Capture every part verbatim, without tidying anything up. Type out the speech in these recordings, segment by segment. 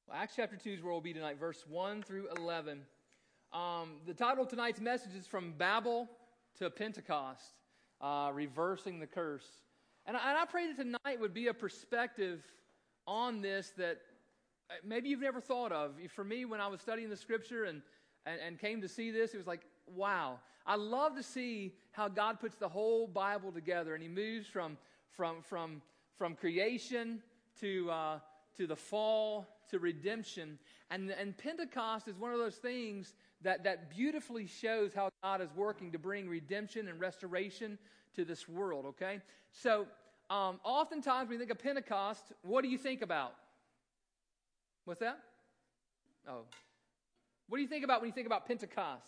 Well, Acts chapter two is where we'll be tonight, verse one through eleven. Um, the title of tonight's message is From Babel to Pentecost, uh, Reversing the Curse. And I, and I pray that tonight would be a perspective on this that maybe you've never thought of. For me, when I was studying the Scripture and, and, and came to see this, it was like, wow. I love to see how God puts the whole Bible together, and He moves from from from from creation to uh, to the fall to redemption. And and Pentecost is one of those things that that beautifully shows how God is working to bring redemption and restoration to this world. Okay, so um, oftentimes when you think of Pentecost, what do you think about? What's that? Oh, what do you think about when you think about Pentecost?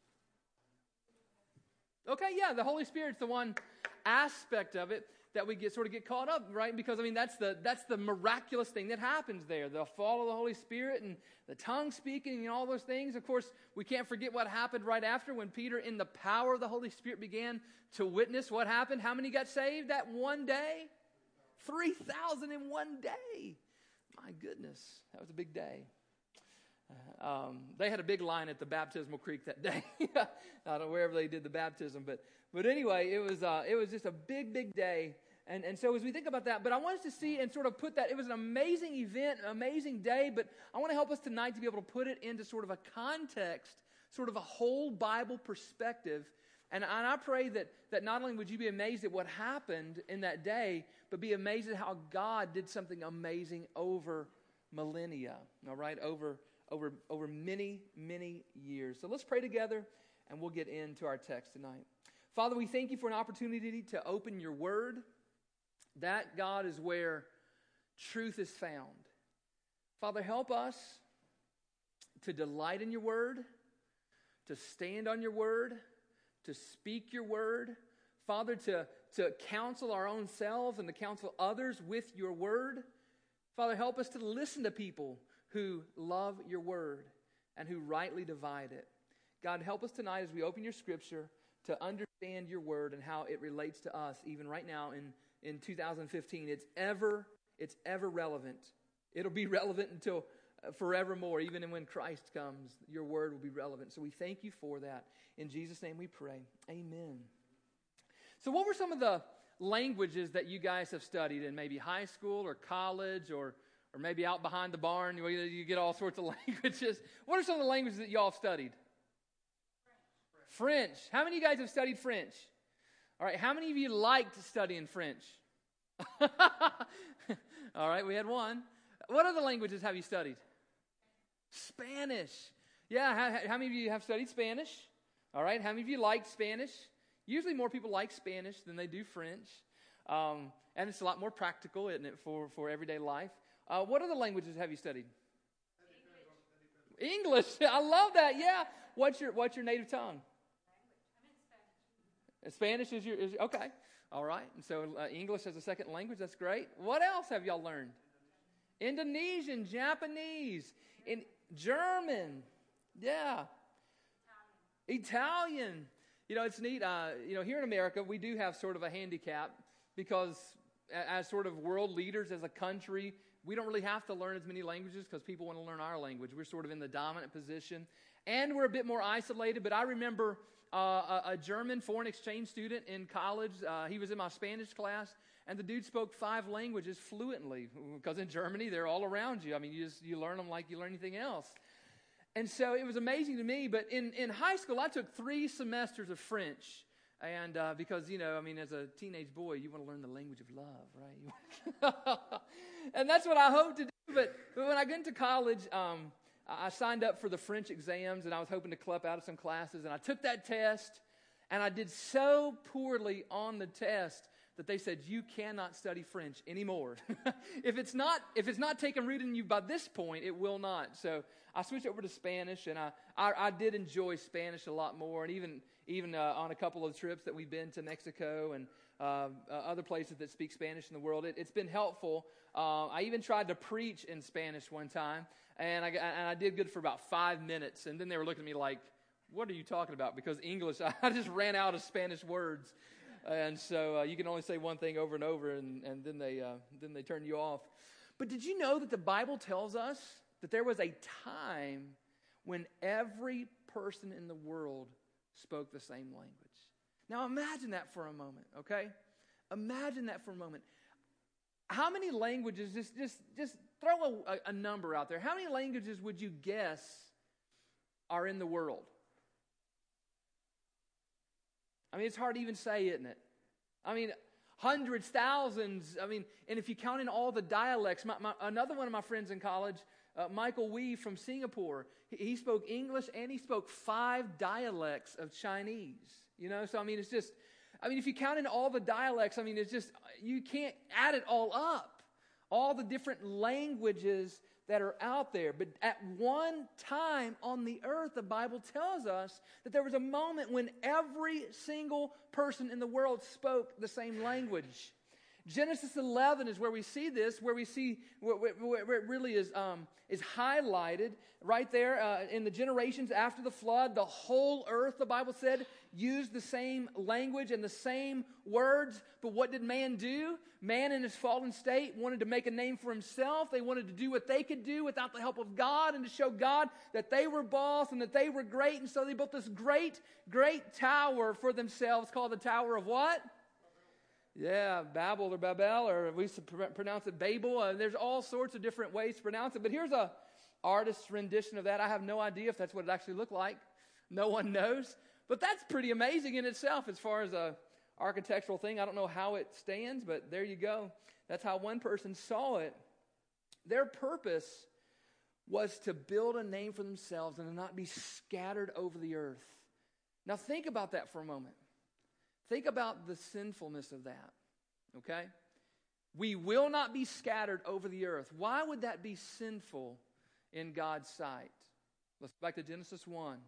Okay, yeah, the Holy Spirit's the one aspect of it that we get sort of get caught up, right? Because I mean, that's the that's the miraculous thing that happens there. The fall of the Holy Spirit and the tongue speaking and all those things. Of course, we can't forget what happened right after when Peter, in the power of the Holy Spirit, began to witness what happened. How many got saved that one day? three thousand in one day. My goodness, that was a big day. Um, they had a big line at the baptismal creek that day. I don't know wherever they did the baptism, but but anyway, it was uh, it was just a big, big day. And and so as we think about that, but I want us to see and sort of put that, it was an amazing event, an amazing day, but I want to help us tonight to be able to put it into sort of a context, sort of a whole Bible perspective. And, and I pray that, that not only would you be amazed at what happened in that day, but be amazed at how God did something amazing over millennia, all right, over over over many, many years. So let's pray together, and we'll get into our text tonight. Father, we thank you for an opportunity to open your word. That, God, is where truth is found. Father, help us to delight in your word, to stand on your word, to speak your word. Father, to, to counsel our own selves and to counsel others with your word. Father, help us to listen to people who love your word and who rightly divide it. God, help us tonight as we open your scripture to understand your word and how it relates to us even right now in, in two thousand fifteen. It's ever, it's ever relevant. It'll be relevant until uh, forevermore. Even when Christ comes, your word will be relevant. So we thank you for that. In Jesus' name we pray. Amen. So what were some of the languages that you guys have studied in maybe high school or college or Or maybe out behind the barn, you, you get all sorts of languages. What are some of the languages that y'all have studied? French. French. How many of you guys have studied French? All right, how many of you liked studying French? All right, we had one. What other languages have you studied? Spanish. Yeah, how, how many of you have studied Spanish? All right, how many of you like Spanish? Usually more people like Spanish than they do French. Um, and it's a lot more practical, isn't it, for, for everyday life. Uh, what other languages have you studied? English. English. I love that. Yeah. What's your What's your native tongue? Spanish. Spanish is your is, okay. All right. And so uh, English as a second language. That's great. What else have y'all learned? Indonesian, Japanese, in German. Yeah. Italian. Italian. You know, it's neat. Uh, you know, here in America, we do have sort of a handicap because as sort of world leaders, as a country, we don't really have to learn as many languages because people want to learn our language. We're sort of in the dominant position. And we're a bit more isolated. But I remember uh, a, a German foreign exchange student in college. Uh, he was in my Spanish class. And the dude spoke five languages fluently. Because in Germany, they're all around you. I mean, you just you learn them like you learn anything else. And so it was amazing to me. But in, in high school, I took three semesters of French. And uh, because, you know, I mean, as a teenage boy, you want to learn the language of love, right? And that's what I hope to do. But, but when I got into college, um, I signed up for the French exams, and I was hoping to club out of some classes. And I took that test, and I did so poorly on the test that they said, you cannot study French anymore. if it's not if it's not taken root in you by this point, it will not. So I switched over to Spanish, and I, I, I did enjoy Spanish a lot more. And even even uh, on a couple of trips that we've been to Mexico and uh, uh, other places that speak Spanish in the world, it, it's been helpful. Uh, I even tried to preach in Spanish one time, and I, and I did good for about five minutes. And then they were looking at me like, what are you talking about? Because English, I just ran out of Spanish words. And so uh, you can only say one thing over and over, and, and then they uh, then they turn you off. But did you know that the Bible tells us that there was a time when every person in the world spoke the same language. Now imagine that for a moment, okay? Imagine that for a moment. How many languages, just, just, just throw a, a number out there. How many languages would you guess are in the world? I mean, it's hard to even say, isn't it? I mean, hundreds, thousands. I mean, and if you count in all the dialects, my, my, another one of my friends in college, uh, Michael Wee from Singapore, he, he spoke English and he spoke five dialects of Chinese. You know, so I mean, it's just, I mean, if you count in all the dialects, I mean, it's just, you can't add it all up. All the different languages that are out there. But at one time on the earth, the Bible tells us that there was a moment when every single person in the world spoke the same language. Genesis eleven is where we see this, where we see where, where, where it really is um, is highlighted right there uh, in the generations after the flood. The whole earth, the Bible said, used the same language and the same words. But what did man do? Man in his fallen state wanted to make a name for himself. They wanted to do what they could do without the help of God and to show God that they were boss and that they were great. And so they built this great, great tower for themselves called the Tower of what? Yeah, Babel or Babel, or we pronounce it Babel. Uh, there's all sorts of different ways to pronounce it. But here's a artist's rendition of that. I have no idea if that's what it actually looked like. No one knows. But that's pretty amazing in itself as far as a architectural thing. I don't know how it stands, but there you go. That's how one person saw it. Their purpose was to build a name for themselves and to not be scattered over the earth. Now think about that for a moment. Think about the sinfulness of that, okay? We will not be scattered over the earth. Why would that be sinful in God's sight? Let's go back to Genesis one.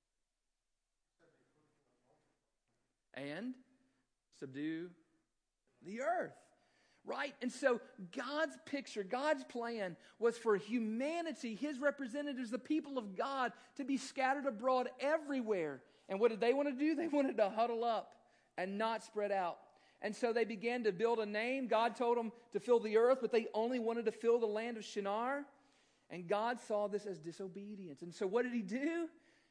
And subdue the earth, right? And so God's picture, God's plan was for humanity, his representatives, the people of God, to be scattered abroad everywhere. And what did they want to do? They wanted to huddle up and not spread out. And so they began to build a name. God told them to fill the earth, but they only wanted to fill the land of Shinar. And God saw this as disobedience. And so what did he do?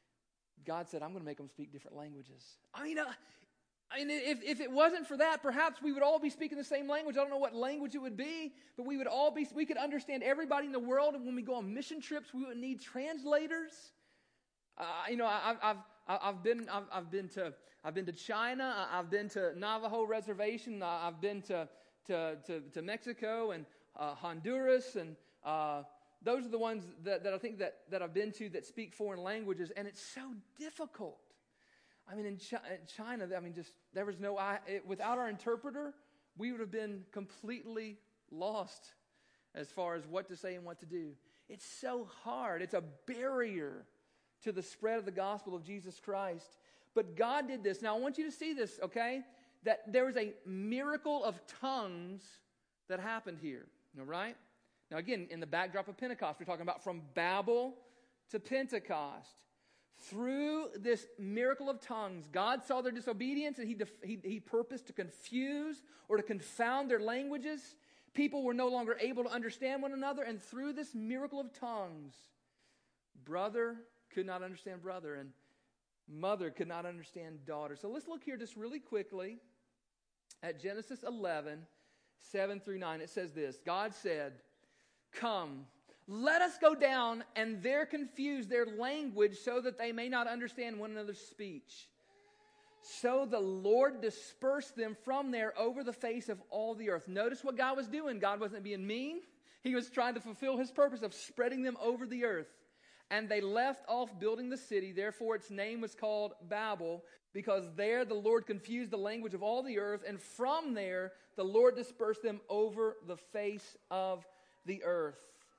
God said, I'm going to make them speak different languages. I mean, uh, I mean if, if it wasn't for that, perhaps we would all be speaking the same language. I don't know what language it would be, but we would all be, we could understand everybody in the world. And when we go on mission trips, we would need translators. Uh, you know, I, I've, I've been, I've, I've been to, I've been to China. I've been to Navajo Reservation. I've been to to to, to Mexico and uh, Honduras, and uh, those are the ones that, that I think that, that I've been to that speak foreign languages, and it's so difficult. I mean, in, Chi- in China, I mean, just there was no I, it, without our interpreter, we would have been completely lost as far as what to say and what to do. It's so hard. It's a barrier to the spread of the gospel of Jesus Christ. But God did this. Now, I want you to see this, okay? That there was a miracle of tongues that happened here, all right? Now, again, in the backdrop of Pentecost, we're talking about from Babel to Pentecost. Through this miracle of tongues, God saw their disobedience, and he, def- he, he purposed to confuse or to confound their languages. People were no longer able to understand one another, and through this miracle of tongues, brother could not understand brother, and mother could not understand daughter. So let's look here just really quickly at Genesis eleven, seven through nine. It says this: God said, "Come, let us go down and there confuse their language so that they may not understand one another's speech." So the Lord dispersed them from there over the face of all the earth. Notice what God was doing. God wasn't being mean. He was trying to fulfill his purpose of spreading them over the earth. And they left off building the city. Therefore, its name was called Babel, because there the Lord confused the language of all the earth. And from there, the Lord dispersed them over the face of the earth.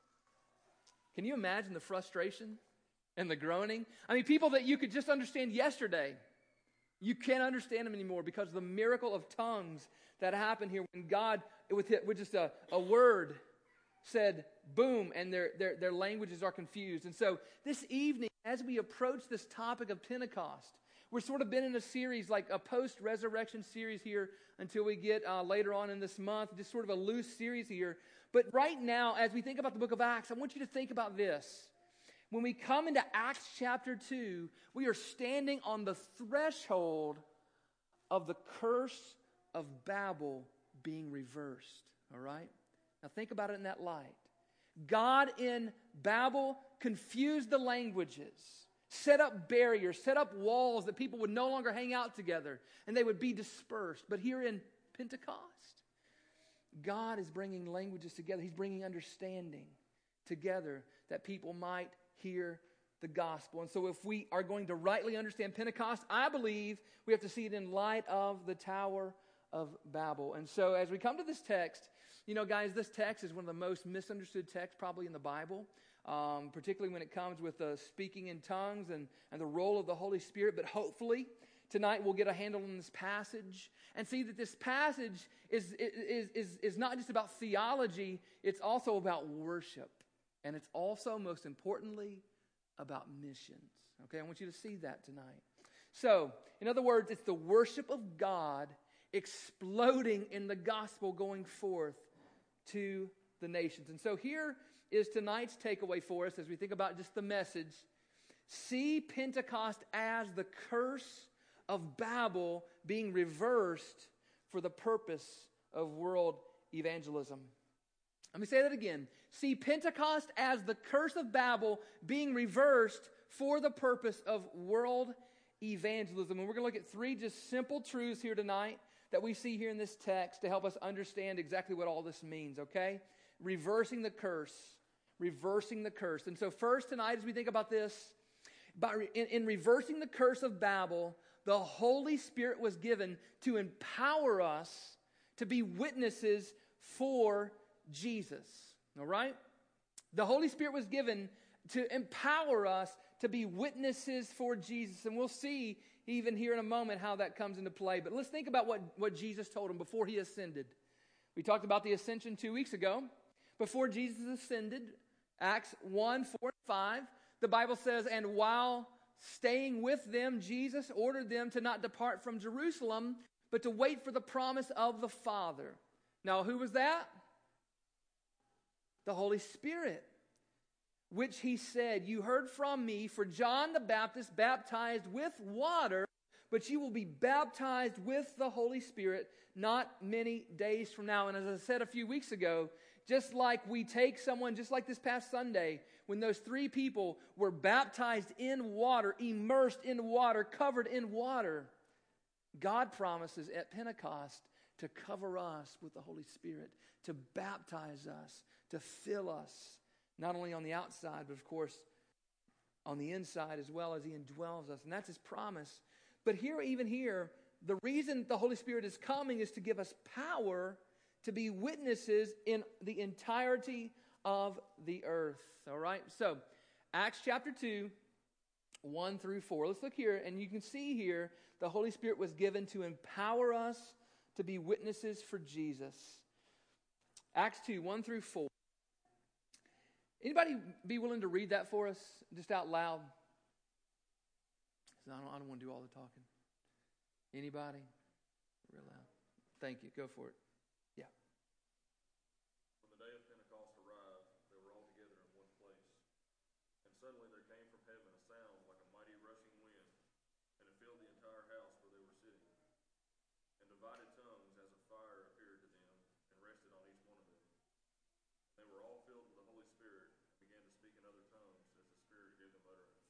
Can you imagine the frustration and the groaning? I mean, people that you could just understand yesterday, you can't understand them anymore because of the miracle of tongues that happened here when God, with, with just a, a word, said boom, and their, their, their languages are confused. And so this evening, as we approach this topic of Pentecost, we're sort of been in a series, like a post-resurrection series here until we get uh, later on in this month, just sort of a loose series here. But right now, as we think about the book of Acts, I want you to think about this. When we come into Acts chapter two, we are standing on the threshold of the curse of Babel being reversed. All right? Now think about it in that light. God in Babel confused the languages, set up barriers, set up walls that people would no longer hang out together and they would be dispersed. But here in Pentecost, God is bringing languages together. He's bringing understanding together that people might hear the gospel. And so if we are going to rightly understand Pentecost, I believe we have to see it in light of the Tower of Babel. And so as we come to this text, you know, guys, this text is one of the most misunderstood texts probably in the Bible, um, particularly when it comes with uh, speaking in tongues and, and the role of the Holy Spirit. But hopefully tonight we'll get a handle on this passage and see that this passage is, is, is, is not just about theology, it's also about worship. And it's also, most importantly, about missions. Okay, I want you to see that tonight. So, in other words, it's the worship of God exploding in the gospel going forth to the nations. And so here is tonight's takeaway for us as we think about just the message. See Pentecost as the curse of Babel being reversed for the purpose of world evangelism. Let me say that again. See Pentecost as the curse of Babel being reversed for the purpose of world evangelism. And we're going to look at three just simple truths here tonight that we see here in this text to help us understand exactly what all this means, okay? Reversing the curse. Reversing the curse. And so first tonight as we think about this, by re- in, in reversing the curse of Babel, the Holy Spirit was given to empower us to be witnesses for Jesus. All right? The Holy Spirit was given to empower us to be witnesses for Jesus. And we'll see even here in a moment how that comes into play. But let's think about what, what Jesus told him before he ascended. We talked about the ascension two weeks ago. Before Jesus ascended, Acts one, four, and five, the Bible says, and while staying with them, Jesus ordered them to not depart from Jerusalem, but to wait for the promise of the Father. Now, who was that? The Holy Spirit, which he said, you heard from me, for John the Baptist baptized with water, but you will be baptized with the Holy Spirit not many days from now. And as I said a few weeks ago, just like we take someone, just like this past Sunday, when those three people were baptized in water, immersed in water, covered in water, God promises at Pentecost to cover us with the Holy Spirit, to baptize us, to fill us, not only on the outside, but of course on the inside as well as he indwells us. And that's his promise. But here, even here, the reason the Holy Spirit is coming is to give us power to be witnesses in the entirety of the earth. All right? So, Acts chapter two, one through four. Let's look here, and you can see here the Holy Spirit was given to empower us to be witnesses for Jesus. Acts two, one through four. Anybody be willing to read that for us, just out loud? I don't, I don't want to do all the talking. Anybody? Real loud. Thank you. Go for it. Yeah. When the day of Pentecost arrived, they were all together in one place. And suddenly there came from heaven a sound like a mighty rushing wind, and it filled the entire house where they were sitting. And divided tongues as of fire appeared to them and rested on each one of them. They were all filled with the Holy Spirit and began to speak in other tongues as the Spirit gave them utterance.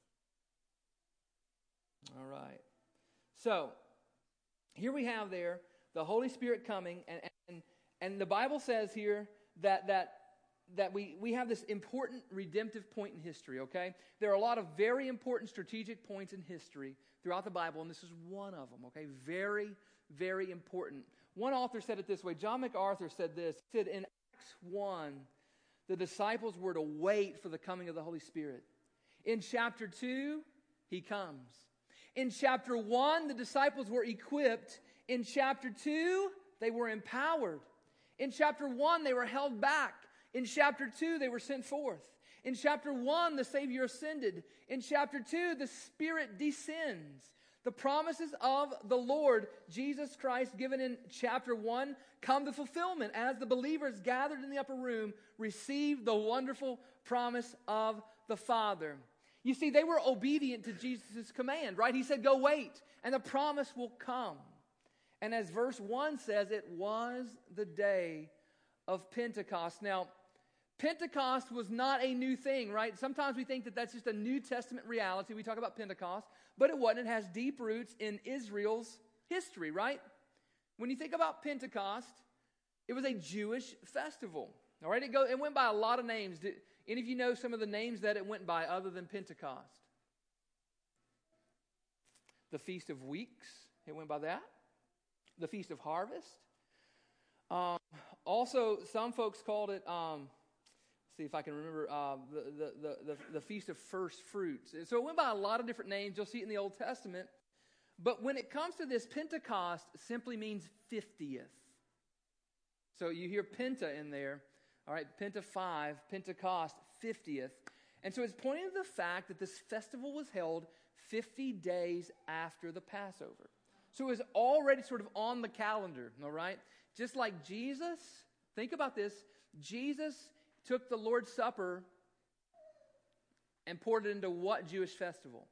All right. So, here we have there the Holy Spirit coming, and and, and the Bible says here that that that we, we have this important redemptive point in history, okay? There are a lot of very important strategic points in history throughout the Bible, and this is one of them, okay? Very, very important. One author said it this way. John MacArthur said this. He said, in Acts one, the disciples were to wait for the coming of the Holy Spirit. In chapter two, he comes. In chapter one, the disciples were equipped. In chapter two, they were empowered. In chapter one, they were held back. In chapter two, they were sent forth. In chapter one, the Savior ascended. In chapter two, the Spirit descends. The promises of the Lord Jesus Christ given in chapter one come to fulfillment as the believers gathered in the upper room received the wonderful promise of the Father. You see, they were obedient to Jesus' command, right? He said, go wait, and the promise will come. And as verse one says, it was the day of Pentecost. Now, Pentecost was not a new thing, right? Sometimes we think that that's just a New Testament reality. We talk about Pentecost, but it wasn't. It has deep roots in Israel's history, right? When you think about Pentecost, it was a Jewish festival, all right? It, go, it went by a lot of names. Did any of you know some of the names that it went by other than Pentecost? The Feast of Weeks, it went by that. The Feast of Harvest. Um, also, some folks called it... Um, See if I can remember uh, the, the, the, the, the Feast of First Fruits. So it went by a lot of different names. You'll see it in the Old Testament. But when it comes to this, Pentecost simply means fiftieth. So you hear Penta in there. All right, Penta five, Pentecost, fiftieth. And so it's pointing to the fact that this festival was held fifty days after the Passover. So it was already sort of on the calendar, all right? Just like Jesus, think about this, Jesus took the Lord's Supper and poured it into what Jewish festival?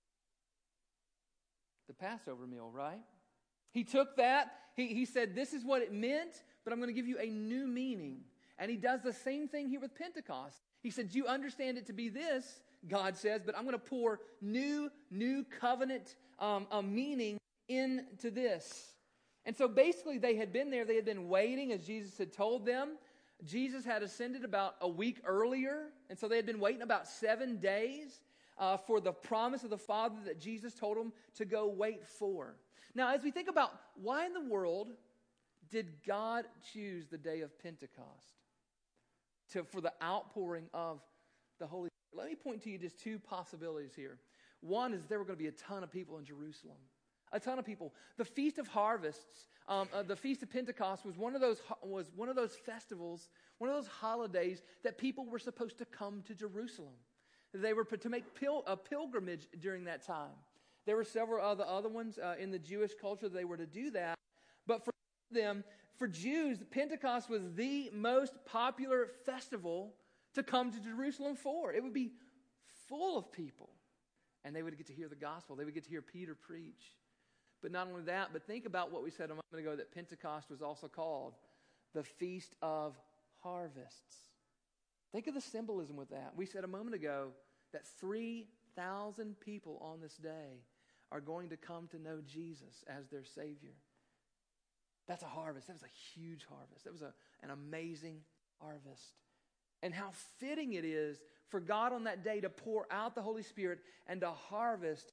The Passover meal, right? He took that, he, he said, this is what it meant, but I'm going to give you a new meaning. And he does the same thing here with Pentecost. He said, you understand it to be this, God says, but I'm going to pour new, new covenant um, a meaning into this. And so basically they had been there, they had been waiting as Jesus had told them. Jesus had ascended about a week earlier, and so they had been waiting about seven days uh, for the promise of the Father that Jesus told them to go wait for. Now, as we think about why in the world did God choose the day of Pentecost to, for the outpouring of the Holy Spirit, let me point to you just two possibilities here. One is there were going to be a ton of people in Jerusalem. A ton of people. The Feast of Harvests, um, uh, the Feast of Pentecost was one of those was one of those festivals, one of those holidays that people were supposed to come to Jerusalem. They were to make pil- a pilgrimage during that time. There were several other other ones uh, in the Jewish culture that they were to do that, but for them, for Jews, Pentecost was the most popular festival to come to Jerusalem for. It would be full of people, and they would get to hear the gospel. They would get to hear Peter preach. But not only that, but think about what we said a moment ago, that Pentecost was also called the Feast of Harvests. Think of the symbolism with that. We said a moment ago that three thousand people on this day are going to come to know Jesus as their Savior. That's a harvest. That was a huge harvest. That was a, an amazing harvest. And how fitting it is for God on that day to pour out the Holy Spirit and to harvest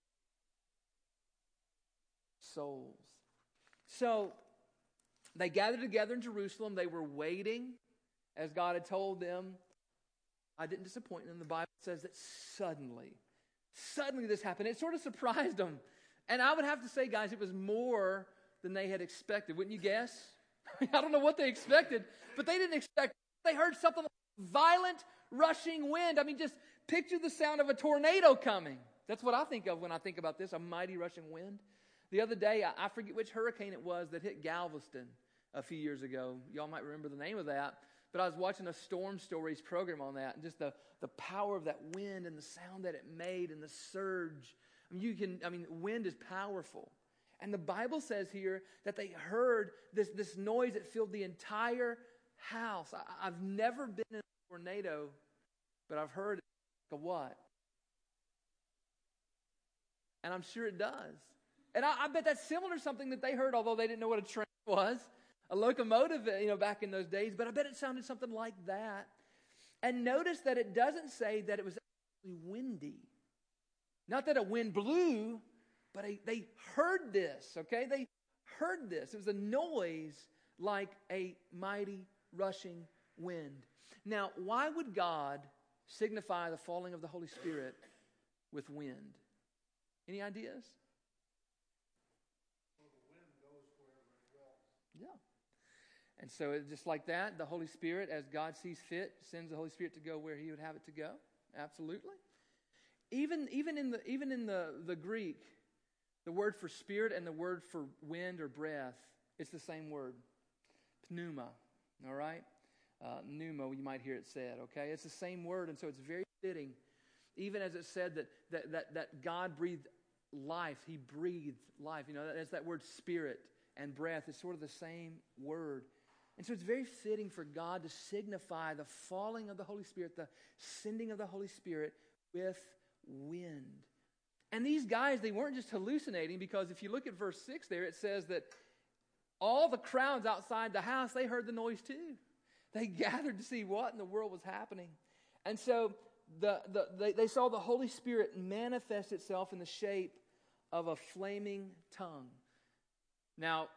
souls. So they gathered together in Jerusalem. They were waiting as God had told them. I didn't disappoint them. The Bible says that suddenly, suddenly this happened. It sort of surprised them. And I would have to say, guys, it was more than they had expected. Wouldn't you guess? I don't know what they expected, but they didn't expect. They heard something like violent rushing wind. I mean, just picture the sound of a tornado coming. That's what I think of when I think about this, a mighty rushing wind. The other day, I forget which hurricane it was that hit Galveston a few years ago. Y'all might remember the name of that. But I was watching a Storm Stories program on that, and just the, the power of that wind and the sound that it made and the surge. I mean, you can, I mean, wind is powerful. And the Bible says here that they heard this, this noise that filled the entire house. I, I've never been in a tornado, but I've heard like a what? And I'm sure it does. And I, I bet that's similar to something that they heard, although they didn't know what a train was. A locomotive, you know, back in those days. But I bet it sounded something like that. And notice that it doesn't say that it was actually windy. Not that a wind blew, but a, they heard this, okay? They heard this. It was a noise like a mighty rushing wind. Now, why would God signify the falling of the Holy Spirit with wind? Any ideas? Well, the wind goes wherever it wills. Yeah. And so it, just like that, the Holy Spirit, as God sees fit, sends the Holy Spirit to go where He would have it to go. Absolutely. Even, even in the even in the, the Greek, The word for spirit and the word for wind or breath, it's the same word. Pneuma, all right? Uh, pneuma, you might hear it said, okay? It's the same word, and so it's very fitting. Even as it said that that that, that God breathed life, He breathed life. You know, that's that word spirit and breath. It's sort of the same word. And so it's very fitting for God to signify the falling of the Holy Spirit, the sending of the Holy Spirit with wind. And these guys, they weren't just hallucinating, because if you look at verse six there, it says that all the crowds outside the house, they heard the noise too. They gathered to see what in the world was happening. And so the, the they, they saw the Holy Spirit manifest itself in the shape of a flaming tongue. Now,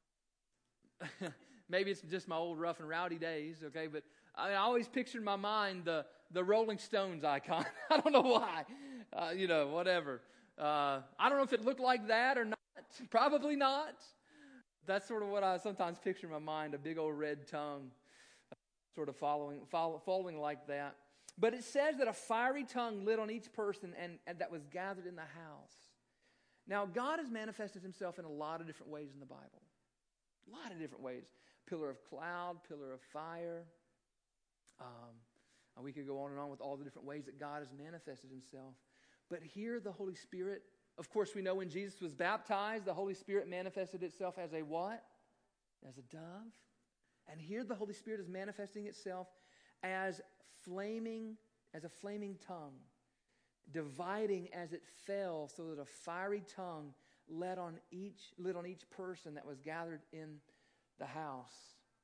maybe it's just my old rough and rowdy days, okay, but I always pictured in my mind the, the Rolling Stones icon. I don't know why. Uh, you know, whatever. Uh, I don't know if it looked like that or not. Probably not. That's sort of what I sometimes picture in my mind, a big old red tongue sort of following, follow, following like that. But it says that a fiery tongue lit on each person and, and that was gathered in the house. Now, God has manifested Himself in a lot of different ways in the Bible. A lot of different ways. Pillar of cloud, pillar of fire. Um, and we could go on and on with all the different ways that God has manifested Himself. But here the Holy Spirit, of course we know when Jesus was baptized, the Holy Spirit manifested itself as a what? As a dove. And here the Holy Spirit is manifesting itself as flaming, as a flaming tongue, dividing as it fell, so that a fiery tongue lit on each, lit on each person that was gathered in the house.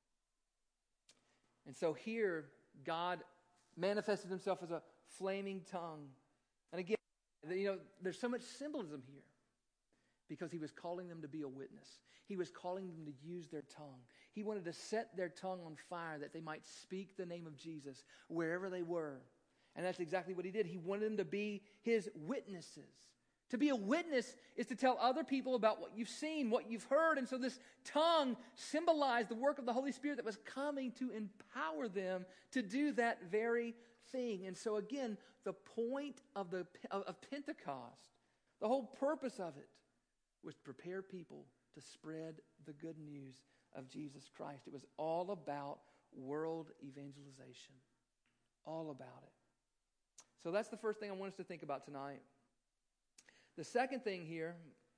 And so here God manifested Himself as a flaming tongue. And again, you know, there's so much symbolism here, because He was calling them to be a witness. He was calling them to use their tongue. He wanted to set their tongue on fire that they might speak the name of Jesus wherever they were. And that's exactly what He did. He wanted them to be His witnesses. To be a witness is to tell other people about what you've seen, what you've heard. And so this tongue symbolized the work of the Holy Spirit that was coming to empower them to do that very thing. And so again, the point of the of, of Pentecost, the whole purpose of it, was to prepare people to spread the good news of Jesus Christ. It was all about world evangelization. All about it. So that's the first thing I want us to think about tonight. The second thing here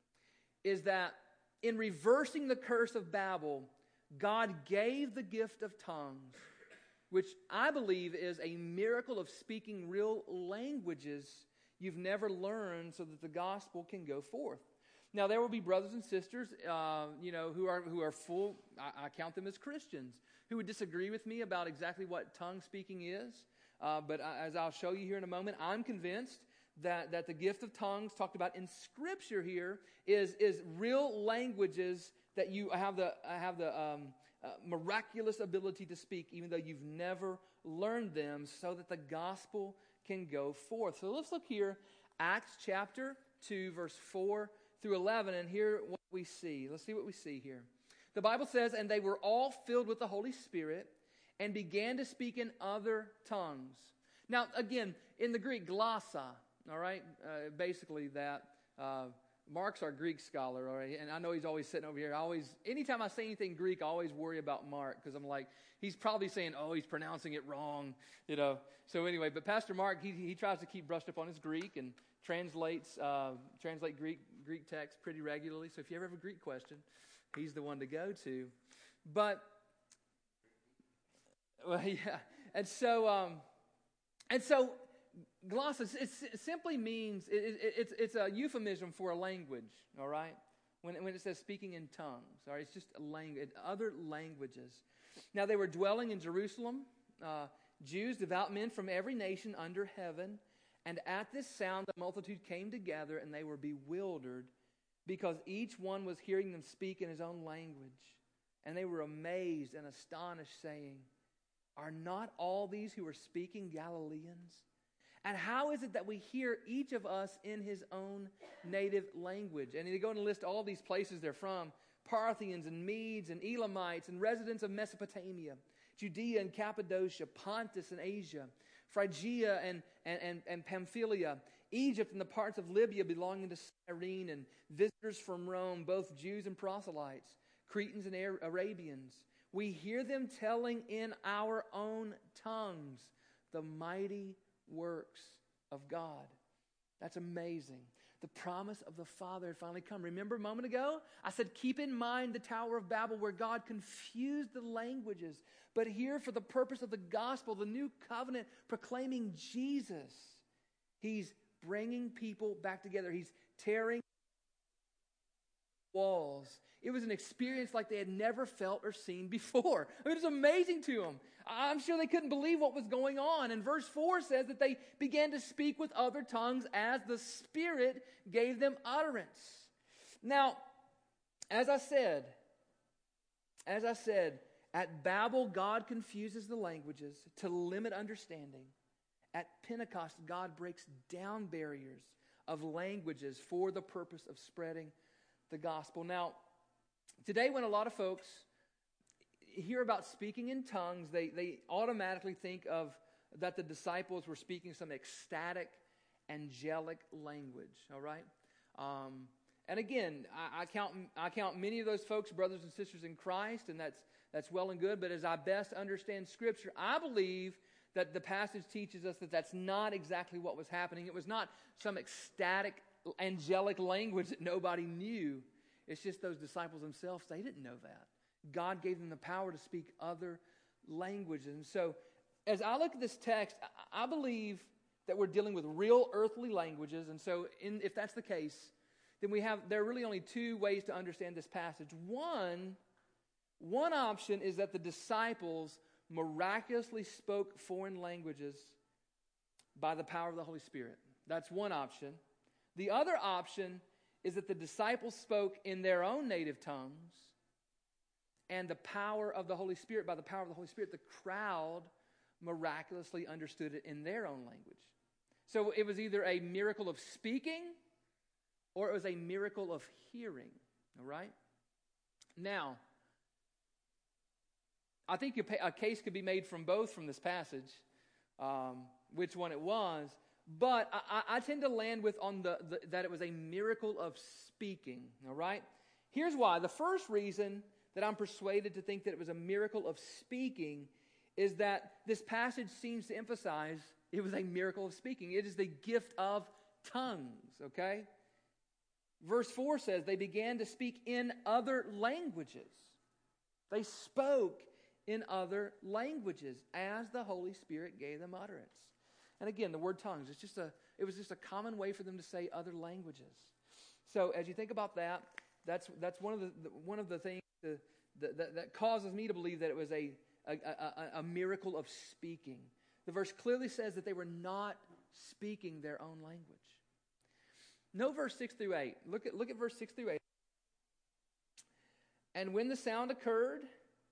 is that in reversing the curse of Babel, God gave the gift of tongues, which I believe is a miracle of speaking real languages you've never learned, so that the gospel can go forth. Now, there will be brothers and sisters, uh, you know, who are who are full, I, I count them as Christians, who would disagree with me about exactly what tongue speaking is. Uh, but I, as I'll show you here in a moment, I'm convinced that, that the gift of tongues talked about in Scripture here is, is real languages that you have the, have the um, uh, miraculous ability to speak, even though you've never learned them, so that the gospel can go forth. So let's look here, Acts chapter two, verse four through eleven, and hear what we see. Let's see what we see here. The Bible says, "And they were all filled with the Holy Spirit and began to speak in other tongues." Now, again, in the Greek, glossa, all right, uh, basically that. Uh, Mark's our Greek scholar, all right, and I know he's always sitting over here. I always, anytime I say anything Greek, I always worry about Mark, because I'm like, he's probably saying, oh, he's pronouncing it wrong, you know. So anyway, but Pastor Mark, he he tries to keep brushed up on his Greek and translates uh, translate Greek Greek text pretty regularly. So if you ever have a Greek question, he's the one to go to. But well, yeah, and so um, and so glossus, it, it simply means it, it, it's it's a euphemism for a language. All right, when when it says speaking in tongues, all right, it's just a language, other languages. Now they were dwelling in Jerusalem, uh, Jews, devout men from every nation under heaven. And at this sound, the multitude came together, and they were bewildered, because each one was hearing them speak in his own language. And they were amazed and astonished, saying, "Are not all these who are speaking Galileans? And how is it that we hear each of us in his own native language?" And they go and list all these places they're from: Parthians and Medes and Elamites and residents of Mesopotamia, Judea and Cappadocia, Pontus and Asia, Phrygia and, and, and, and Pamphylia, Egypt and the parts of Libya belonging to Cyrene, and visitors from Rome, both Jews and proselytes, Cretans and Arabians. We hear them telling in our own tongues the mighty works of God. That's amazing. The promise of the Father had finally come. Remember a moment ago? I said, keep in mind the Tower of Babel where God confused the languages. But here, for the purpose of the gospel, the new covenant proclaiming Jesus, He's bringing people back together. He's tearing walls. It was an experience like they had never felt or seen before. I mean, it was amazing to them. I'm sure they couldn't believe what was going on. And verse four says that they began to speak with other tongues as the Spirit gave them utterance. Now, as I said, as I said, at Babel, God confuses the languages to limit understanding. At Pentecost, God breaks down barriers of languages for the purpose of spreading the gospel. Now, today when a lot of folks hear about speaking in tongues, they, they automatically think of that the disciples were speaking some ecstatic, angelic language, all right? Um, and again, I, I count I count many of those folks brothers and sisters in Christ, and that's that's well and good, but as I best understand Scripture, I believe that the passage teaches us that that's not exactly what was happening. It was not some ecstatic, angelic language that nobody knew. It's just those disciples themselves, they didn't know that. God gave them the power to speak other languages. And so, as I look at this text, I believe that we're dealing with real earthly languages. And so, in, if that's the case, then we have, there are really only two ways to understand this passage. One, one option is that the disciples miraculously spoke foreign languages by the power of the Holy Spirit. That's one option. The other option is that the disciples spoke in their own native tongues, and the power of the Holy Spirit, by the power of the Holy Spirit, the crowd miraculously understood it in their own language. So it was either a miracle of speaking or it was a miracle of hearing. All right? Now, I think a case could be made from both from this passage, um, which one it was. But I, I tend to land with on the, the that it was a miracle of speaking. All right? Here's why. The first reason that I'm persuaded to think that it was a miracle of speaking is that this passage seems to emphasize it was a miracle of speaking. It is the gift of tongues, okay? Verse four says they began to speak in other languages. They spoke in other languages as the Holy Spirit gave them utterance. And again, the word tongues, it's just a, it was just a common way for them to say other languages. So as you think about that, that's that's one of the, the one of the things the, the, the, that causes me to believe that it was a a, a a miracle of speaking. The verse clearly says that they were not speaking their own language. Note verse six through eight. Look at look at verse six through eight. And when the sound occurred,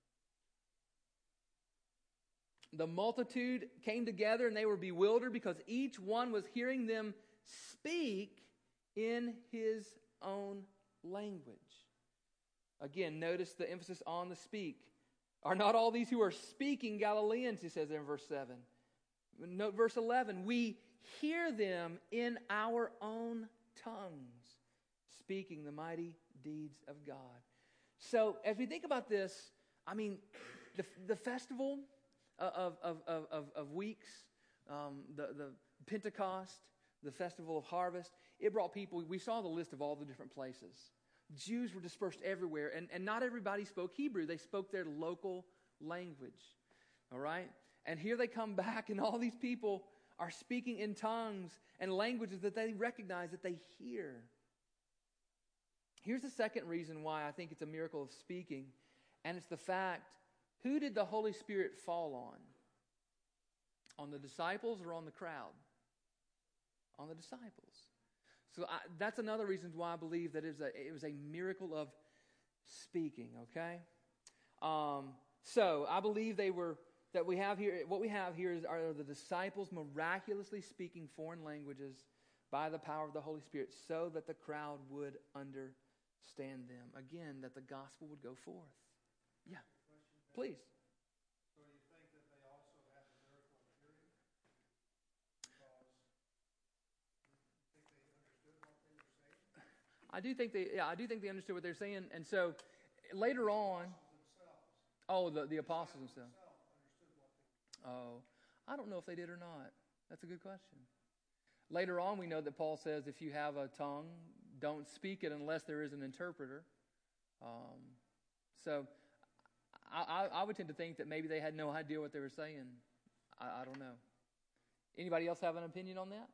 the multitude came together and they were bewildered because each one was hearing them speak in his own language. Again, notice the emphasis on the speak. Are not all these who are speaking Galileans, he says there in verse seven. Note verse eleven. We hear them in our own tongues, speaking the mighty deeds of God. So as we think about this, I mean, the, the festival of, of, of, of, of weeks, um, the, the Pentecost, the festival of harvest, it brought people, we saw the list of all the different places. Jews were dispersed everywhere, and, and not everybody spoke Hebrew. They spoke their local language, all right? And here they come back, and all these people are speaking in tongues and languages that they recognize, that they hear. Here's the second reason why I think it's a miracle of speaking, and it's the fact, who did the Holy Spirit fall on? On the disciples or on the crowd? On the disciples. So I, that's another reason why I believe that it was a, it was a miracle of speaking, okay? Um, so I believe they were, that we have here, what we have here is, are the disciples miraculously speaking foreign languages by the power of the Holy Spirit so that the crowd would understand them. Again, that the gospel would go forth. Yeah, please. So you think that they also had the miracle of hearing? I do think they, yeah, I do think they understood what they're saying. And so later on, oh, the, the apostles themselves. Oh, I don't know if they did or not. That's a good question. Later on, we know that Paul says if you have a tongue, don't speak it unless there is an interpreter. Um, so I, I, I would tend to think that maybe they had no idea what they were saying. I, I don't know. Anybody else have an opinion on that?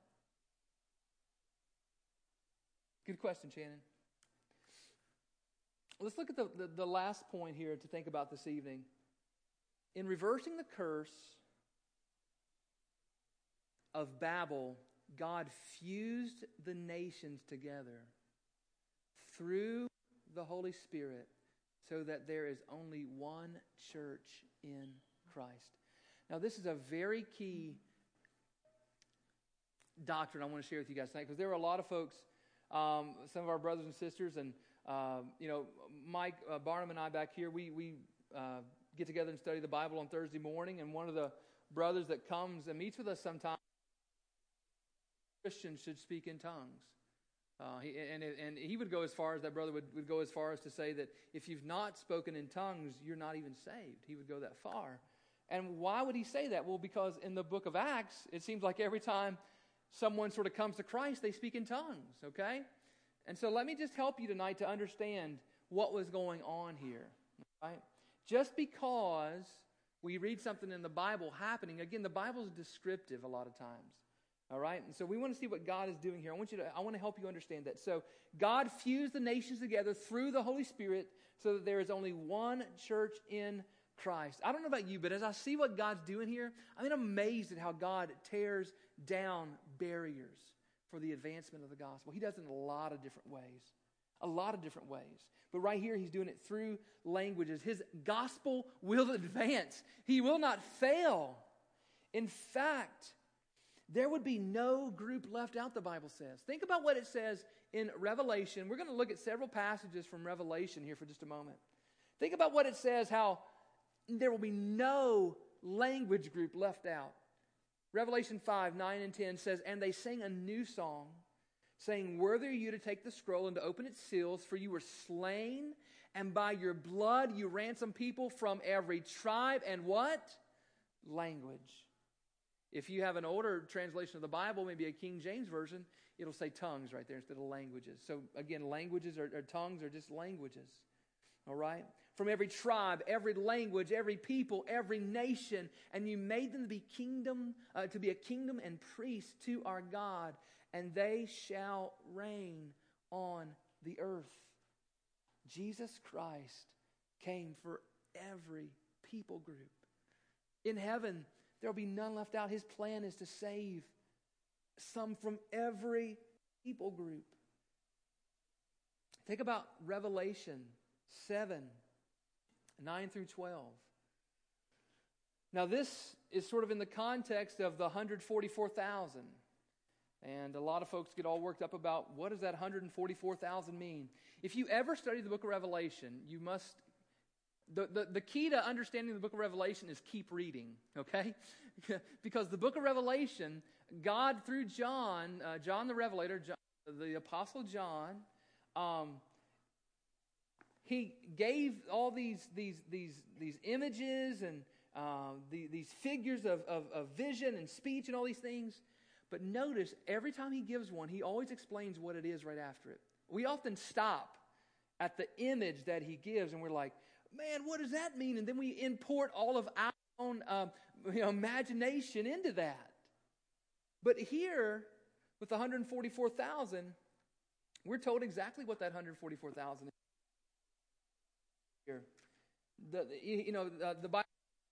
Good question, Shannon. Let's look at the, the, the last point here to think about this evening. In reversing the curse of Babel, God fused the nations together through the Holy Spirit so that there is only one church in Christ. Now, this is a very key doctrine I want to share with you guys tonight, because there are a lot of folks, um, some of our brothers and sisters, and um, you know, Mike uh, Barnum and I back here, we we uh, get together and study the Bible on Thursday morning, and one of the brothers that comes and meets with us sometimes, Christians should speak in tongues. Uh, he, and, and he would go as far as, that brother would, would go as far as to say that if you've not spoken in tongues, you're not even saved. He would go that far. And why would he say that? Well, because in the book of Acts, it seems like every time someone sort of comes to Christ, they speak in tongues, okay? And so let me just help you tonight to understand what was going on here, right? Just because we read something in the Bible happening, again, the Bible is descriptive a lot of times. All right, and so we want to see what God is doing here. I want you to, I want to help you understand that. So God fused the nations together through the Holy Spirit so that there is only one church in Christ. I don't know about you, but as I see what God's doing here, I'm amazed at how God tears down barriers for the advancement of the gospel. He does it in a lot of different ways. A lot of different ways. But right here, he's doing it through languages. His gospel will advance. He will not fail. In fact, there would be no group left out, the Bible says. Think about what it says in Revelation. We're going to look at several passages from Revelation here for just a moment. Think about what it says, how there will be no language group left out. Revelation five, nine and ten says, "And they sang a new song, saying, Worthy are you to take the scroll and to open its seals, for you were slain, and by your blood you ransomed people from every tribe and" what? Language. If you have an older translation of the Bible, maybe a King James version, it'll say tongues right there instead of languages. So again, languages or, or tongues are just languages. All right? From every tribe, every language, every people, every nation, and you made them to be kingdom, uh, to be a kingdom and priests to our God, and they shall reign on the earth. Jesus Christ came for every people group. In heaven, there will be none left out. His plan is to save some from every people group. Think about Revelation seven, nine through twelve. Now this is sort of in the context of the one hundred forty-four thousand. And a lot of folks get all worked up about what does that one hundred forty-four thousand mean. If you ever study the book of Revelation, you must... The, the, the key to understanding the book of Revelation is keep reading, okay? Because the book of Revelation, God through John, uh, John the Revelator, John, the Apostle John, um, he gave all these these these these images and uh, the, these figures of, of, of vision and speech and all these things. But notice, every time he gives one, he always explains what it is right after it. We often stop at the image that he gives, and we're like, man, what does that mean? And then we import all of our own um, you know, imagination into that. But here, with the one hundred forty-four thousand, we're told exactly what that one hundred forty-four thousand is. Here, the, you know, the, the Bible,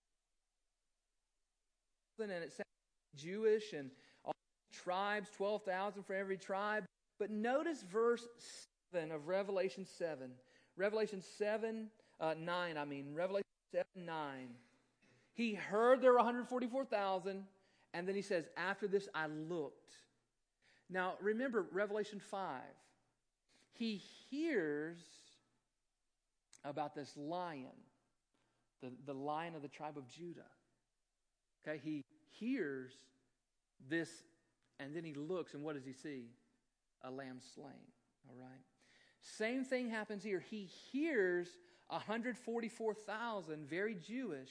and it says Jewish and all tribes, twelve thousand for every tribe. But notice verse seven of Revelation seven. Revelation seven, uh, nine, I mean, Revelation seven, nine. He heard there were one hundred forty-four thousand, and then he says, after this I looked. Now, remember Revelation five. He hears about this lion, the, the lion of the tribe of Judah. Okay, he hears this, and then he looks, and what does he see? A lamb slain. All right. Same thing happens here. He hears one hundred forty-four thousand, very Jewish,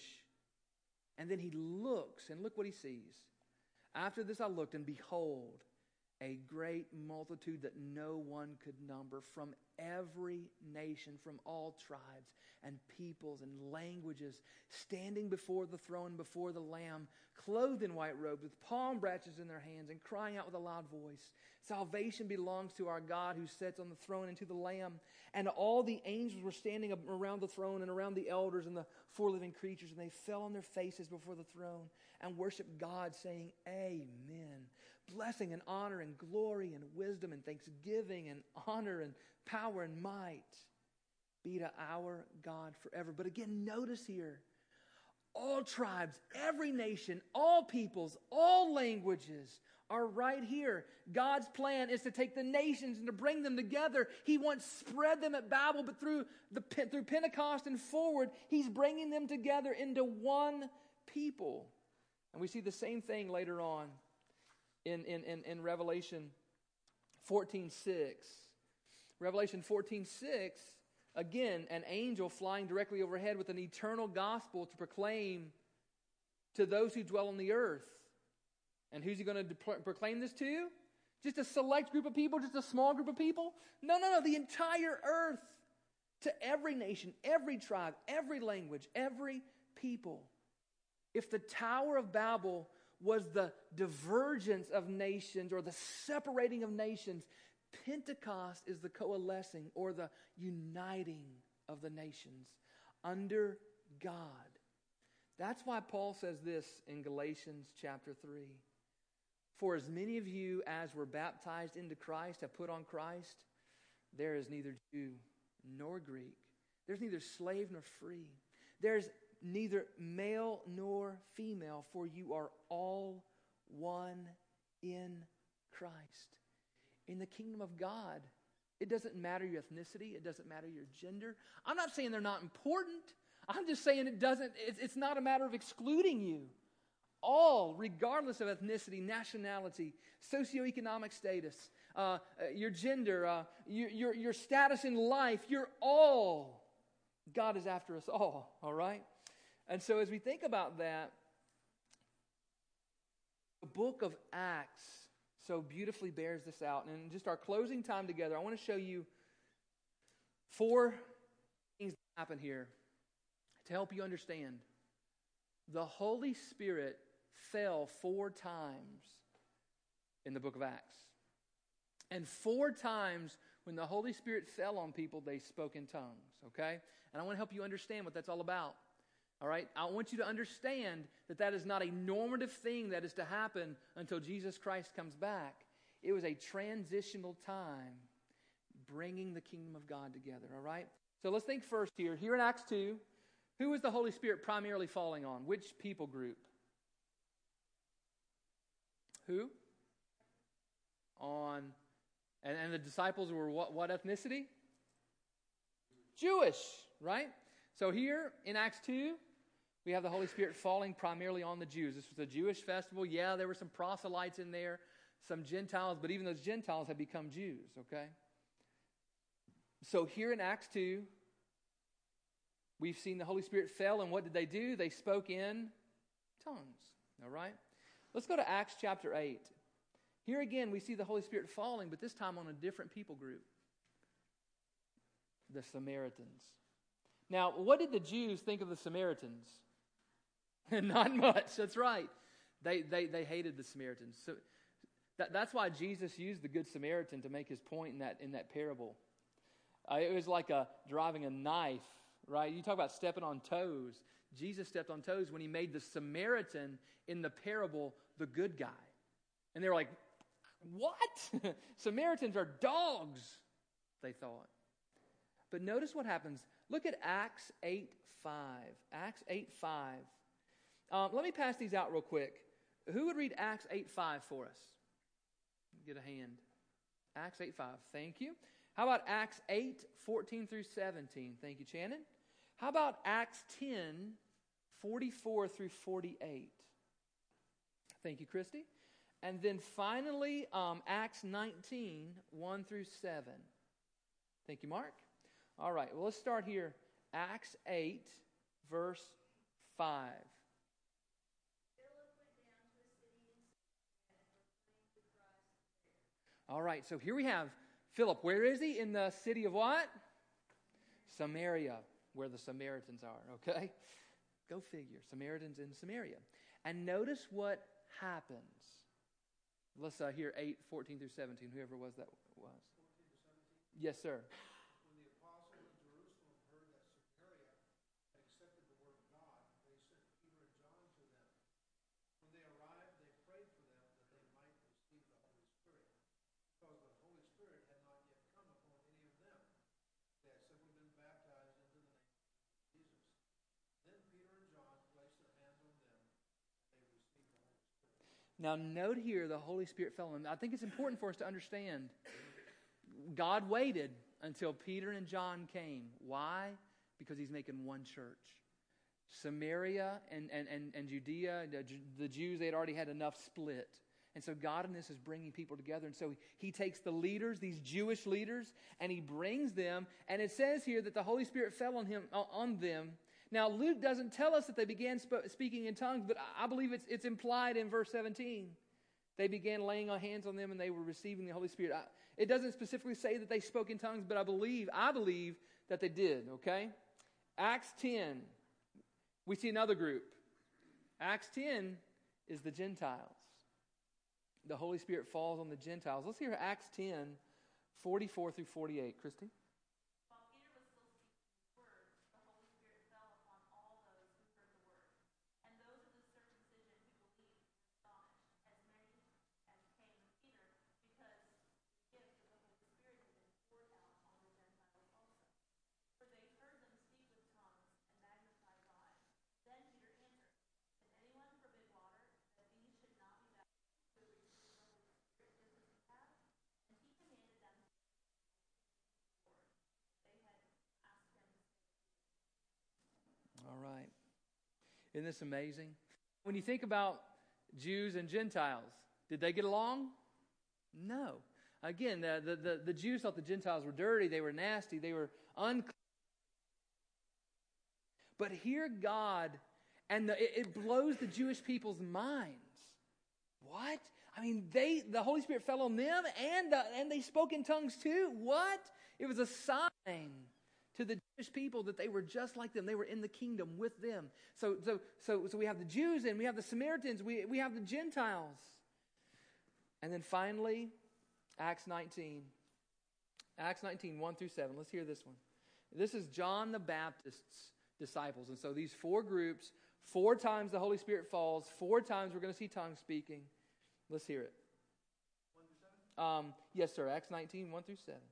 and then he looks, and look what he sees. After this I looked, and behold, a great multitude that no one could number, from every nation, from all tribes and peoples and languages, standing before the throne, before the Lamb, clothed in white robes, with palm branches in their hands, and crying out with a loud voice, "Salvation belongs to our God who sits on the throne and to the Lamb." And all the angels were standing around the throne and around the elders and the four living creatures, and they fell on their faces before the throne and worshiped God, saying, "Amen. Blessing and honor and glory and wisdom and thanksgiving and honor and power and might be to our God forever." But again, notice here, all tribes, every nation, all peoples, all languages are right here. God's plan is to take the nations and to bring them together. He once spread them at Babel, but through the through Pentecost and forward, He's bringing them together into one people. And we see the same thing later on in, in, in, in Revelation fourteen six. Revelation fourteen six, again, an angel flying directly overhead with an eternal gospel to proclaim to those who dwell on the earth. And who's he going to de- proclaim this to? Just a select group of people? Just a small group of people? No, no, no. The entire earth. To every nation, every tribe, every language, every people. If the Tower of Babel was the divergence of nations or the separating of nations, Pentecost is the coalescing or the uniting of the nations under God. That's why Paul says this in Galatians chapter three. "For as many of you as were baptized into Christ have put on Christ, there is neither Jew nor Greek. There's neither slave nor free. There's neither male nor female, for you are all one in Christ." In the kingdom of God, it doesn't matter your ethnicity. It doesn't matter your gender. I'm not saying they're not important. I'm just saying it doesn't, it's, it's not a matter of excluding you. All, regardless of ethnicity, nationality, socioeconomic status, uh, your gender, uh, your, your, your status in life, you're all, God is after us all, all right? And so as we think about that, the book of Acts so beautifully bears this out. And in just our closing time together, I want to show you four things that happen here to help you understand. The Holy Spirit fell four times in the book of Acts. And four times when the Holy Spirit fell on people, they spoke in tongues, okay? And I want to help you understand what that's all about. All right? I want you to understand that that is not a normative thing that is to happen until Jesus Christ comes back. It was a transitional time bringing the kingdom of God together, all right? So let's think first here. Here in Acts two, who was the Holy Spirit primarily falling on? Which people group? Who? On, and, and the disciples were what, what ethnicity? Jewish, right? So here in Acts two, we have the Holy Spirit falling primarily on the Jews. This was a Jewish festival. Yeah, there were some proselytes in there, some Gentiles, but even those Gentiles had become Jews, okay? So here in Acts two, we've seen the Holy Spirit fell, and what did they do? They spoke in tongues, all right? Let's go to Acts chapter eight. Here again, we see the Holy Spirit falling, but this time on a different people group, the Samaritans. Now, what did the Jews think of the Samaritans? Not much, that's right. They, they, they hated the Samaritans. So that, that's why Jesus used the Good Samaritan to make his point in that, in that parable. Uh, it was like a, driving a knife, right? You talk about stepping on toes. Jesus stepped on toes when he made the Samaritan in the parable the good guy. And they were like, what? Samaritans are dogs, they thought. But notice what happens. Look at Acts eight five. Acts eight five. Um, let me pass these out real quick. Who would read Acts eight five for us? Get a hand. Acts eight five. Thank you. How about Acts eight fourteen through seventeen? Thank you, Shannon. How about Acts ten forty-four through forty-eight? Thank you, Christy. And then finally, um, Acts nineteen one through seven. Thank you, Mark. All right, well, let's start here. Acts eight, verse five. All right, so here we have Philip. Where is he? In the city of what? Samaria, where the Samaritans are, okay? Go figure. Samaritans in Samaria. And notice what happens. Let's uh, hear eight, fourteen through seventeen, whoever was that was. fourteen to seventeen. Yes, sir. When the apostles in Jerusalem heard that Samaria had accepted the word of God, they sent Peter and John to them. When they arrived, they prayed for them that they might receive the Holy Spirit, because the Holy Spirit had not yet come upon any of them. They had simply been baptized into the name of Jesus. Then Peter and John placed their hands on them, and they received the Holy Spirit. Now, note here the Holy Spirit fell on them. I think it's important for us to understand God waited until Peter and John came. Why? Because he's making one church. Samaria and, and, and, and Judea, the, the Jews, they had already had enough split. And so God in this is bringing people together. And so he takes the leaders, these Jewish leaders, and he brings them. And it says here that the Holy Spirit fell on him, on them. Now, Luke doesn't tell us that they began sp- speaking in tongues, but I believe it's, it's implied in verse seventeen. They began laying on hands on them and they were receiving the Holy Spirit. I, it doesn't specifically say that they spoke in tongues, but I believe, I believe that they did, okay? Acts ten, we see another group. Acts ten is the Gentiles. The Holy Spirit falls on the Gentiles. Let's hear Acts ten, forty-four through forty-eight. Christy? All right. Isn't this amazing? When you think about Jews and Gentiles, did they get along? No. Again, the, the, the, the Jews thought the Gentiles were dirty, they were nasty, they were unclean. But here God, and the, it, it blows the Jewish people's minds. What? I mean, they the Holy Spirit fell on them, and, uh, and they spoke in tongues too. What? It was a sign to the Jewish people that they were just like them. They were in the kingdom with them. So, so, so, so we have the Jews and we have the Samaritans. We, we have the Gentiles. And then finally, Acts nineteen. Acts nineteen, one through seven. Let's hear this one. This is John the Baptist's disciples. And so these four groups, four times the Holy Spirit falls, four times we're going to see tongue speaking. Let's hear it. one through seven? Um, yes, sir. Acts nineteen, one through seven.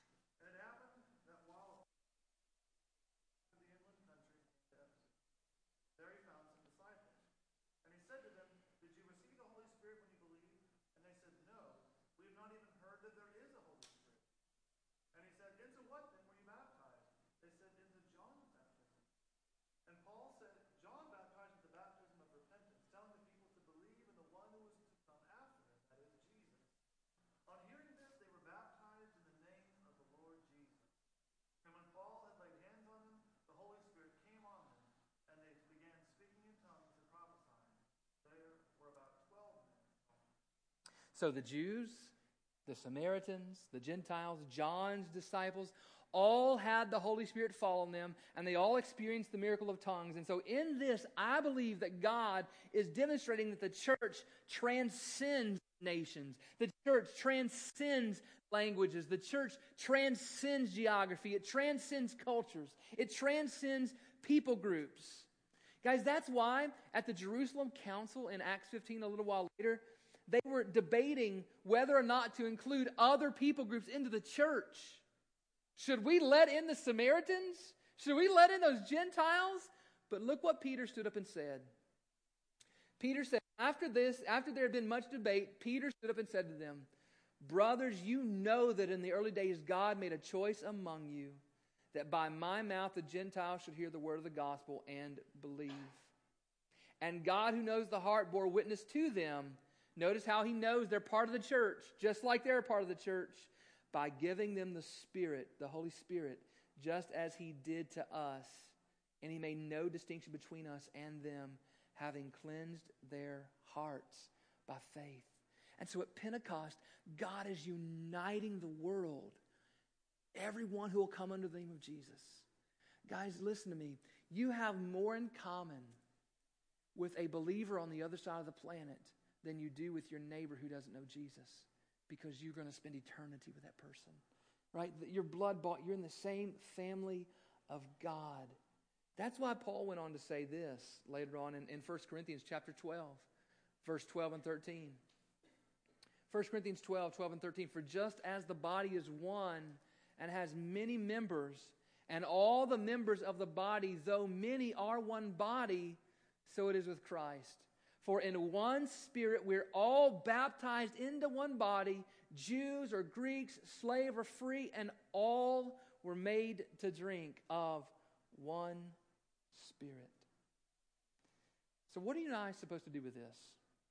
So the Jews, the Samaritans, the Gentiles, John's disciples, all had the Holy Spirit fall on them, and they all experienced the miracle of tongues. And so in this, I believe that God is demonstrating that the church transcends nations. The church transcends languages. The church transcends geography. It transcends cultures. It transcends people groups. Guys, that's why at the Jerusalem Council in Acts fifteen, a little while later, they were debating whether or not to include other people groups into the church. Should we let in the Samaritans? Should we let in those Gentiles? But look what Peter stood up and said. Peter said, after this, after there had been much debate, Peter stood up and said to them, "Brothers, you know that in the early days God made a choice among you, that by my mouth the Gentiles should hear the word of the gospel and believe. And God, who knows the heart, bore witness to them." Notice how he knows they're part of the church, just like they're a part of the church, by giving them the Spirit, the Holy Spirit, just as he did to us. And he made no distinction between us and them, having cleansed their hearts by faith. And so at Pentecost, God is uniting the world. Everyone who will come under the name of Jesus. Guys, listen to me. You have more in common with a believer on the other side of the planet than you do with your neighbor who doesn't know Jesus, because you're going to spend eternity with that person, right? You're blood bought. You're in the same family of God. That's why Paul went on to say this later on in, in First Corinthians chapter twelve, verse twelve and thirteen. First Corinthians twelve, twelve and thirteen. For just as the body is one and has many members, and all the members of the body, though many, are one body, so it is with Christ. For in one Spirit we're all baptized into one body, Jews or Greeks, slave or free, and all were made to drink of one Spirit. So what are you and I supposed to do with this?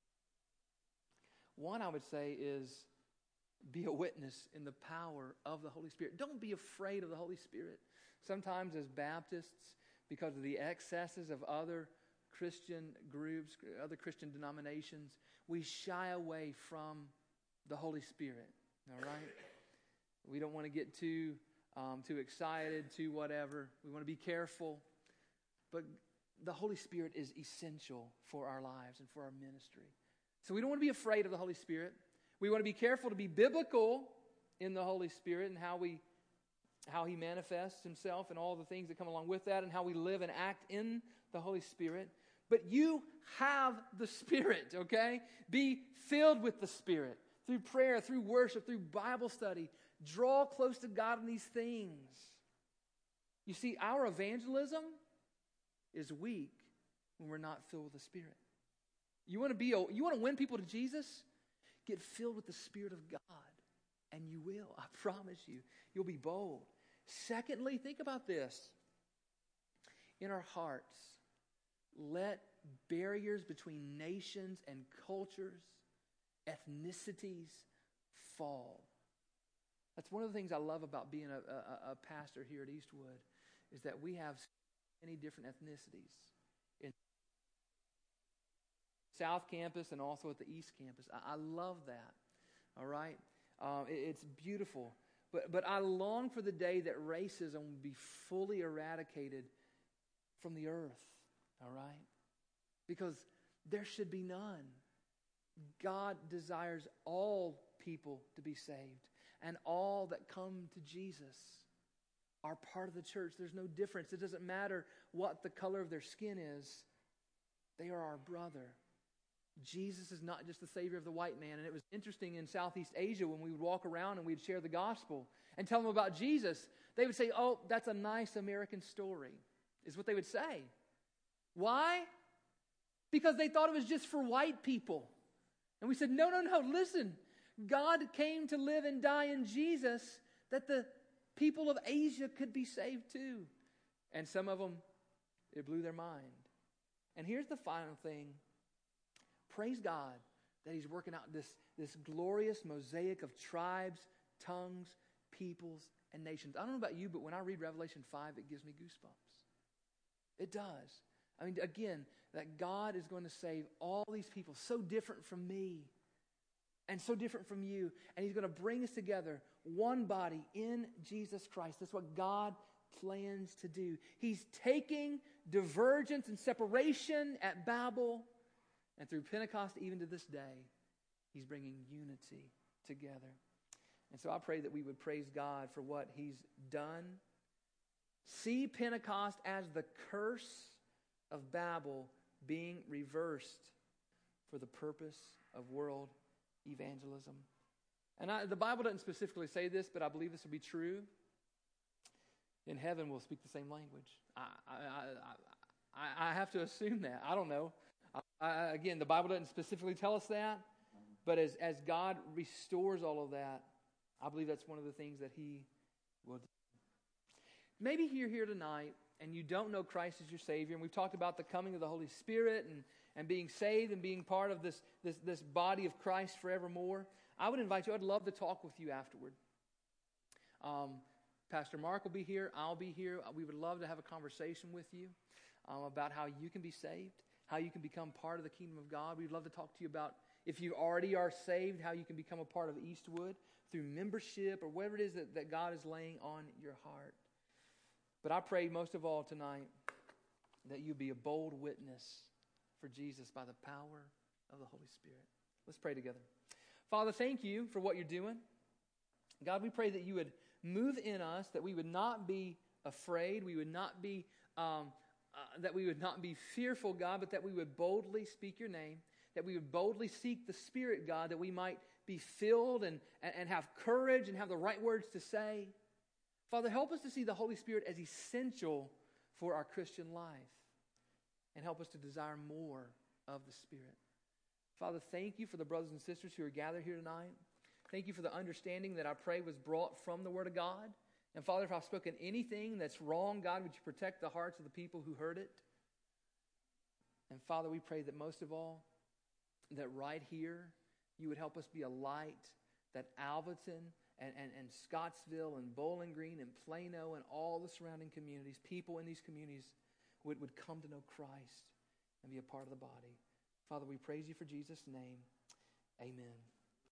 One, I would say, is be a witness in the power of the Holy Spirit. Don't be afraid of the Holy Spirit. Sometimes as Baptists, because of the excesses of other Christian groups, other Christian denominations, we shy away from the Holy Spirit. All right? We don't want to get too um, too excited, too whatever. We want to be careful. But the Holy Spirit is essential for our lives and for our ministry. So we don't want to be afraid of the Holy Spirit. We want to be careful to be biblical in the Holy Spirit and how we how He manifests Himself and all the things that come along with that, and how we live and act in the Holy Spirit. But you have the Spirit, okay? Be filled with the Spirit through prayer, through worship, through Bible study. Draw close to God in these things. You see, our evangelism is weak when we're not filled with the Spirit. You want to be, you want to win people to Jesus? Get filled with the Spirit of God, and you will. I promise you. You'll be bold. Secondly, think about this. In our hearts, let barriers between nations and cultures, ethnicities, fall. That's one of the things I love about being a, a, a pastor here at Eastwood, is that we have so many different ethnicities in South Campus and also at the East Campus. I, I love that. All right? Um, it, it's beautiful. But, but I long for the day that racism will be fully eradicated from the earth. All right? Because there should be none. God desires all people to be saved. And all that come to Jesus are part of the church. There's no difference. It doesn't matter what the color of their skin is. They are our brother. Jesus is not just the Savior of the white man. And it was interesting in Southeast Asia when we would walk around and we'd share the gospel and tell them about Jesus. They would say, oh, that's a nice American story, is what they would say. Why? Because they thought it was just for white people. And we said, no, no, no, listen. God came to live and die in Jesus that the people of Asia could be saved too. And some of them, it blew their mind. And here's the final thing. Praise God that He's working out this, this glorious mosaic of tribes, tongues, peoples, and nations. I don't know about you, but when I read Revelation five, it gives me goosebumps. It does. I mean, again, that God is going to save all these people, so different from me and so different from you. And He's going to bring us together, one body in Jesus Christ. That's what God plans to do. He's taking divergence and separation at Babel, and through Pentecost, even to this day, He's bringing unity together. And so I pray that we would praise God for what He's done. See Pentecost as the curse of Babel being reversed for the purpose of world evangelism. And I, the Bible doesn't specifically say this, but I believe this will be true. In heaven, we'll speak the same language. I, I, I, I have to assume that. I don't know. I, again, the Bible doesn't specifically tell us that, but as, as God restores all of that, I believe that's one of the things that He will do. Maybe you're here tonight and you don't know Christ as your Savior, and we've talked about the coming of the Holy Spirit and, and being saved and being part of this, this, this body of Christ forevermore. I would invite you, I'd love to talk with you afterward. Um, Pastor Mark will be here. I'll be here. We would love to have a conversation with you um, about how you can be saved, how you can become part of the kingdom of God. We'd love to talk to you about, if you already are saved, how you can become a part of Eastwood through membership or whatever it is that, that God is laying on your heart. But I pray most of all tonight that you be a bold witness for Jesus by the power of the Holy Spirit. Let's pray together. Father, thank you for what you're doing. God, we pray that you would move in us, that we would not be afraid, we would not be, um, uh, that we would not be fearful, God, but that we would boldly speak your name, that we would boldly seek the Spirit, God, that we might be filled and, and, and have courage and have the right words to say. Father, help us to see the Holy Spirit as essential for our Christian life, and help us to desire more of the Spirit. Father, thank you for the brothers and sisters who are gathered here tonight. Thank you for the understanding that I pray was brought from the Word of God. And Father, if I've spoken anything that's wrong, God, would you protect the hearts of the people who heard it? And Father, we pray that most of all, that right here, you would help us be a light, that Alvaton and, and, and Scottsville and Bowling Green and Plano and all the surrounding communities, people in these communities would, would come to know Christ and be a part of the body. Father, we praise you for Jesus' name. Amen.